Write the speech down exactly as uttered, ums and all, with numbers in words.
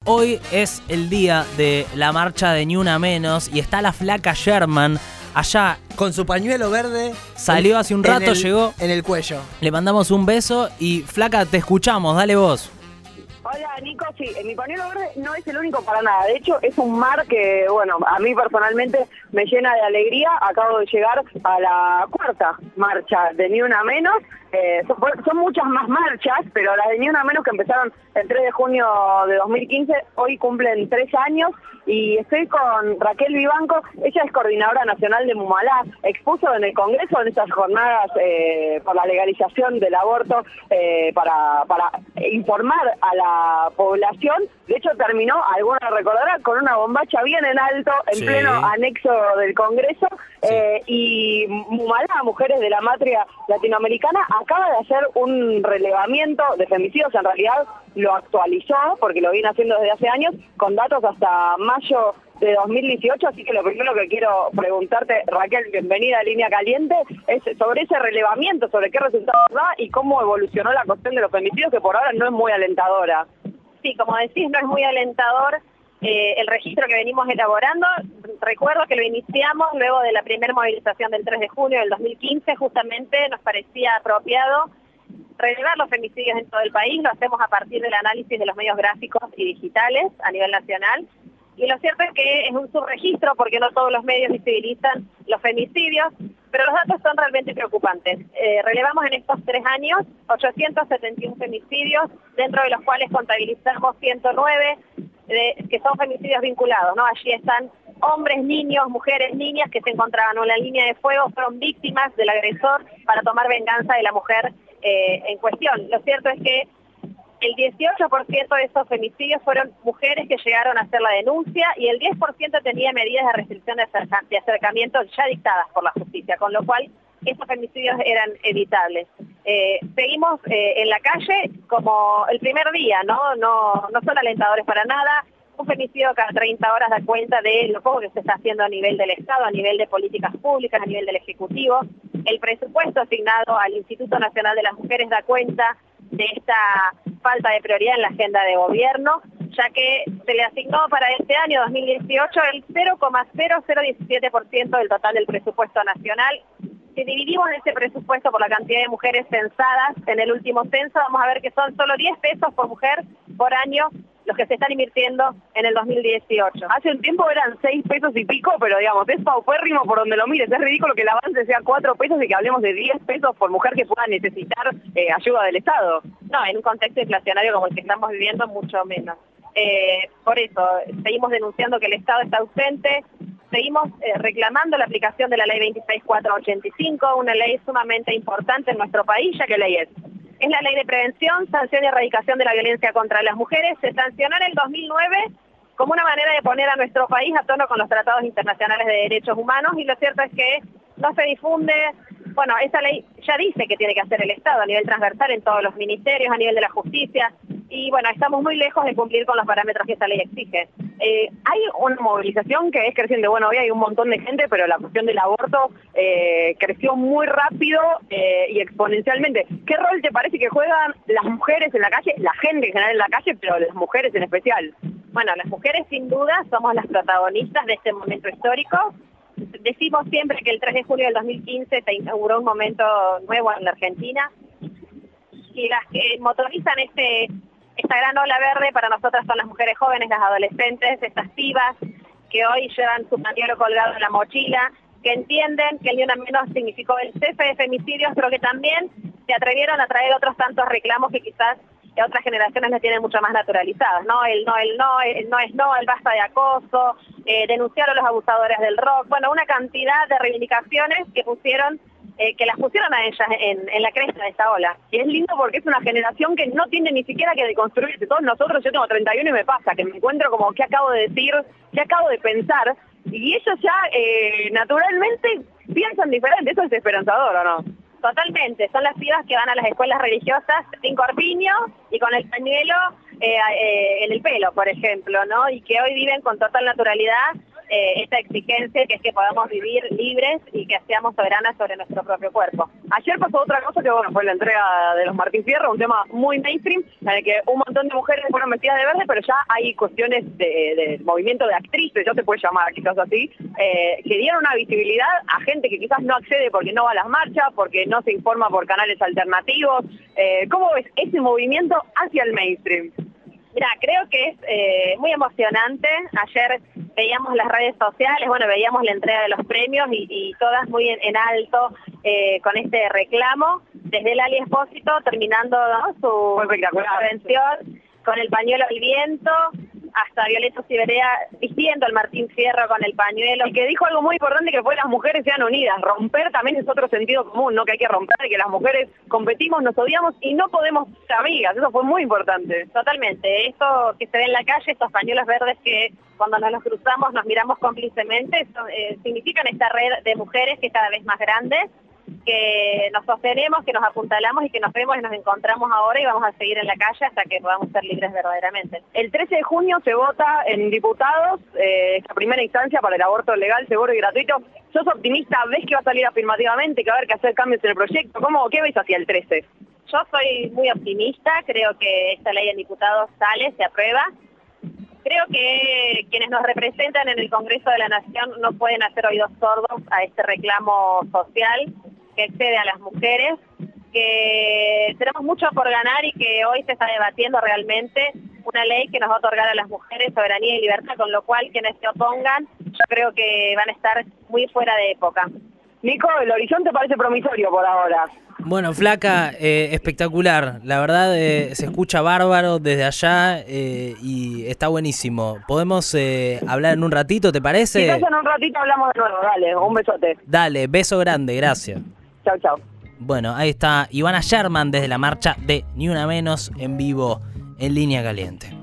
hoy es el día de la marcha de Ni Una Menos y está la flaca Sherman allá. Con su pañuelo verde. Salió hace un rato, en el, llegó. En el cuello. Le mandamos un beso y flaca, te escuchamos, dale vos. Hola, Nico, sí, mi pañuelo verde no es el único para nada. De hecho, es un mar que, bueno, a mí personalmente me llena de alegría. Acabo de llegar a la cuarta marcha de Ni Una Menos. Eh, son, son muchas más marchas, pero las de Ni Una Menos, que empezaron el tres de junio de dos mil quince, hoy cumplen tres años. Y estoy con Raquel Vivanco. Ella es coordinadora nacional de Mumalá. Expuso en el Congreso en estas jornadas eh, por la legalización del aborto eh, para, para informar a la población. De hecho, terminó, alguna recordará, con una bombacha bien en alto, en sí. pleno anexo del Congreso. Sí. Eh, y Mumalá, Mujeres de la Matria Latinoamericana, acaba de hacer un relevamiento de femicidios. En realidad lo actualizó, porque lo viene haciendo desde hace años, con datos hasta mayo de dos mil dieciocho, así que lo primero que quiero preguntarte, Raquel, bienvenida a Línea Caliente, es sobre ese relevamiento, sobre qué resultados da y cómo evolucionó la cuestión de los femicidios, que por ahora no es muy alentadora. Sí, como decís, no es muy alentador eh, el registro que venimos elaborando. Recuerdo que lo iniciamos luego de la primera movilización del tres de junio del dos mil quince, justamente nos parecía apropiado relevar los femicidios en todo el país. Lo hacemos a partir del análisis de los medios gráficos y digitales a nivel nacional. Y lo cierto es que es un subregistro porque no todos los medios visibilizan los femicidios, pero los datos son realmente preocupantes. Eh, relevamos en estos tres años ochocientos setenta y uno femicidios, dentro de los cuales contabilizamos ciento nueve de, que son femicidios vinculados, ¿no? Allí están hombres, niños, mujeres, niñas que se encontraban en la línea de fuego, fueron víctimas del agresor para tomar venganza de la mujer eh, en cuestión. Lo cierto es que el dieciocho por ciento de esos femicidios fueron mujeres que llegaron a hacer la denuncia y el diez por ciento tenía medidas de restricción de, acerca de acercamiento ya dictadas por la justicia, con lo cual esos femicidios eran evitables. Eh, seguimos eh, en la calle como el primer día, ¿no? No, no son alentadores para nada. Un femicidio cada treinta horas da cuenta de lo poco que se está haciendo a nivel del Estado, a nivel de políticas públicas, a nivel del Ejecutivo. El presupuesto asignado al Instituto Nacional de las Mujeres da cuenta de esta falta de prioridad en la agenda de gobierno, ya que se le asignó para este año dos mil dieciocho el cero coma cero cero diecisiete por ciento del total del presupuesto nacional. Si dividimos ese presupuesto por la cantidad de mujeres censadas en el último censo, vamos a ver que son solo diez pesos por mujer por año los que se están invirtiendo en el dos mil dieciocho. Hace un tiempo eran seis pesos y pico, pero digamos, es paupérrimo por donde lo mires. Es ridículo que el avance sea cuatro pesos y que hablemos de diez pesos por mujer que pueda necesitar eh, ayuda del Estado. No, en un contexto inflacionario como el que estamos viviendo, mucho menos. Eh, por eso, seguimos denunciando que el Estado está ausente, seguimos eh, reclamando la aplicación de la ley veintiséis mil cuatrocientos ochenta y cinco, una ley sumamente importante en nuestro país. ¿Ya qué ley es? Es la ley de prevención, sanción y erradicación de la violencia contra las mujeres. Se sancionó en el dos mil nueve como una manera de poner a nuestro país a tono con los tratados internacionales de derechos humanos, y lo cierto es que no se difunde. Bueno, esa ley ya dice que tiene que hacer el Estado a nivel transversal en todos los ministerios, a nivel de la justicia, y bueno, estamos muy lejos de cumplir con los parámetros que esa ley exige. Eh, hay una movilización que es creciente. Bueno, hoy hay un montón de gente, pero la cuestión del aborto eh, creció muy rápido eh, y exponencialmente. ¿Qué rol te parece que juegan las mujeres en la calle, la gente en general en la calle, pero las mujeres en especial? Bueno, las mujeres sin duda somos las protagonistas de este momento histórico. Decimos siempre que el tres de julio del dos mil quince se inauguró un momento nuevo en la Argentina, y las que motorizan este esta gran ola verde para nosotras son las mujeres jóvenes, las adolescentes, estas pibas que hoy llevan su pañuelo colgado en la mochila, que entienden que el Ni Una Menos significó el cese de femicidios, pero que también se atrevieron a traer otros tantos reclamos que quizás otras generaciones las tienen mucho más naturalizadas, ¿no? El no, el no, el no es no, el basta de acoso, eh, denunciar a los abusadores del rock, bueno, una cantidad de reivindicaciones que pusieron, eh, que las pusieron a ellas en, en la cresta de esta ola. Y es lindo porque es una generación que no tiene ni siquiera que deconstruirse. Todos nosotros, yo tengo treinta y uno y me pasa, que me encuentro como, ¿qué acabo de decir? ¿Qué acabo de pensar? Y ellos ya eh, naturalmente piensan diferente. Eso es esperanzador, ¿o no? Totalmente, son las pibas que van a las escuelas religiosas sin corpiño y con el pañuelo eh, eh, en el pelo, por ejemplo, ¿no? Y que hoy viven con total naturalidad eh, esta exigencia, que es que podamos vivir libres y que seamos soberanas sobre nuestro propio cuerpo. Ayer pasó otra cosa que, bueno, fue la entrega de los Martín Fierro, un tema muy mainstream, en el que un montón de mujeres fueron vestidas de verde, pero ya hay cuestiones de, de movimiento de actrices, ya se puede llamar quizás así, eh, que dieron una visibilidad a gente que quizás no accede porque no va a las marchas, porque no se informa por canales alternativos. Eh, ¿Cómo ves ese movimiento hacia el mainstream? Mira, creo que es eh, muy emocionante. Ayer veíamos las redes sociales, bueno, veíamos la entrega de los premios y, y todas muy en, en alto eh, con este reclamo, desde Lali Espósito terminando, ¿no?, su intervención con el pañuelo al viento, hasta Violeta Ciberea vistiendo al Martín Fierro con el pañuelo. Y que dijo algo muy importante, que fue las mujeres sean unidas. Romper también es otro sentido común, ¿no? Que hay que romper, que las mujeres competimos, nos odiamos y no podemos ser amigas. Eso fue muy importante. Totalmente. Esto que se ve en la calle, estos pañuelos verdes que cuando nos los cruzamos nos miramos cómplicemente, eso, eh, significan esta red de mujeres que es cada vez más grande, que nos sostenemos, que nos apuntalamos y que nos vemos y nos encontramos ahora y vamos a seguir en la calle hasta que podamos ser libres verdaderamente. El trece de junio se vota en diputados, eh, esta primera instancia para el aborto legal, seguro y gratuito. ¿Sos optimista? ¿Ves que va a salir afirmativamente, que va a haber que hacer cambios en el proyecto? ¿Cómo, qué ves hacia el trece? Yo soy muy optimista, creo que esta ley en diputados sale, se aprueba. Creo que quienes nos representan en el Congreso de la Nación no pueden hacer oídos sordos a este reclamo social que excede a las mujeres, que tenemos mucho por ganar y que hoy se está debatiendo realmente una ley que nos va a otorgar a las mujeres soberanía y libertad, con lo cual quienes se opongan yo creo que van a estar muy fuera de época. Nico, el horizonte parece promisorio por ahora. Bueno, Flaca, eh, espectacular. La verdad, eh, se escucha bárbaro desde allá eh, y está buenísimo. ¿Podemos eh, hablar en un ratito, te parece? Quizás en un ratito hablamos de nuevo. Dale, un besote. Dale, beso grande, gracias. Chau, chau. Bueno, ahí está Ivana Sherman desde la marcha de Ni Una Menos en vivo en Línea Caliente.